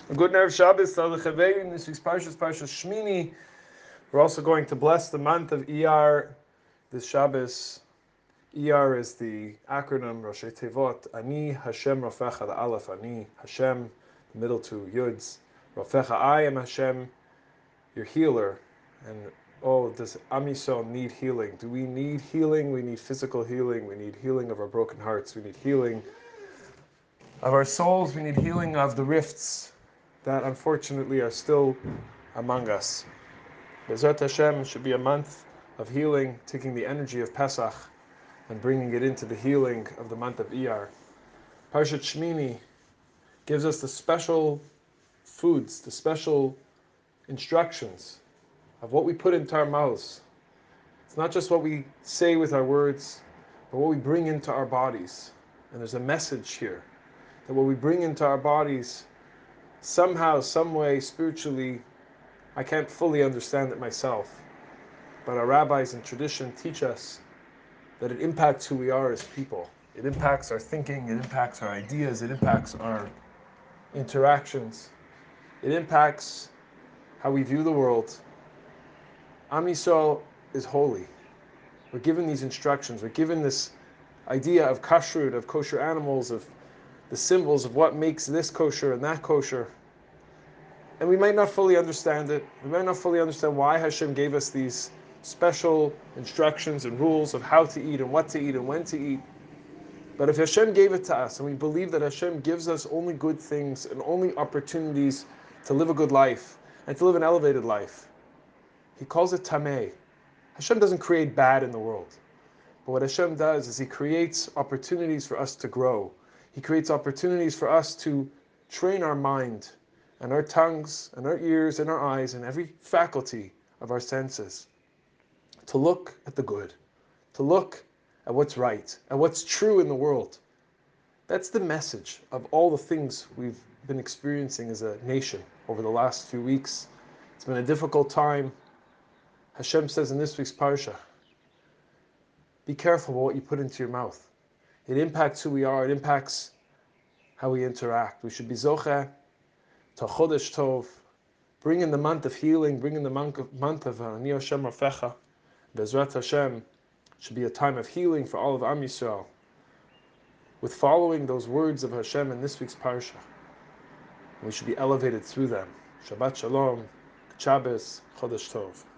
Good Erev Shabbos, Tzaddik this week's Parshas, Parshas Shmini. We're also going to bless the month of Iyar this Shabbos. Iyar is the acronym Roshei Tevot. Ani Hashem Rafecha, the Aleph, Ani Hashem, the middle two Yuds. Rafecha, I am Hashem, your healer. And does Am Yisrael need healing? Do we need healing? We need physical healing. We need healing of our broken hearts. We need healing of our souls. We need healing of the rifts that unfortunately are still among us. Bezrat Hashem should be a month of healing, taking the energy of Pesach and bringing it into the healing of the month of Iyar. Parshat Shmini gives us the special foods, the special instructions of what we put into our mouths. It's not just what we say with our words, but what we bring into our bodies. And there's a message here that what we bring into our bodies, somehow, some way, spiritually, I can't fully understand it myself, but our rabbis and tradition teach us that it impacts who we are as people. It impacts our thinking, it impacts our ideas, it impacts our interactions. It impacts how we view the world. Am Yisrael is holy. We're given these instructions. We're given this idea of kashrut, of kosher animals, of the symbols of what makes this kosher and that kosher. And we might not fully understand it. We might not fully understand why Hashem gave us these special instructions and rules of how to eat and what to eat and when to eat. But if Hashem gave it to us, and we believe that Hashem gives us only good things and only opportunities to live a good life and to live an elevated life, He calls it tameh. Hashem doesn't create bad in the world. But what Hashem does is He creates opportunities for us to grow. He creates opportunities for us to train our mind and our tongues and our ears and our eyes and every faculty of our senses to look at the good, to look at what's right, at what's true in the world. That's the message of all the things we've been experiencing as a nation over the last few weeks. It's been a difficult time. Hashem says in this week's parsha, be careful what you put into your mouth. It impacts who we are, it impacts how we interact. We should be zocheh to chodesh tov, bring in the month of healing, bring in the month of Ani Hashem Rafecha. Bezrat Hashem should be a time of healing for all of Am Yisrael, with following those words of Hashem in this week's parsha. We should be elevated through them. Shabbat Shalom, Shabbos, Chodesh Tov.